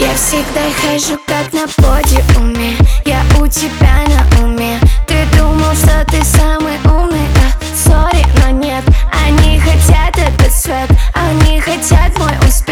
Я всегда хожу как на подиуме, я у тебя на уме. Ты думал, что ты самый умный, сори, но нет. Они хотят этот свет, они хотят мой успех.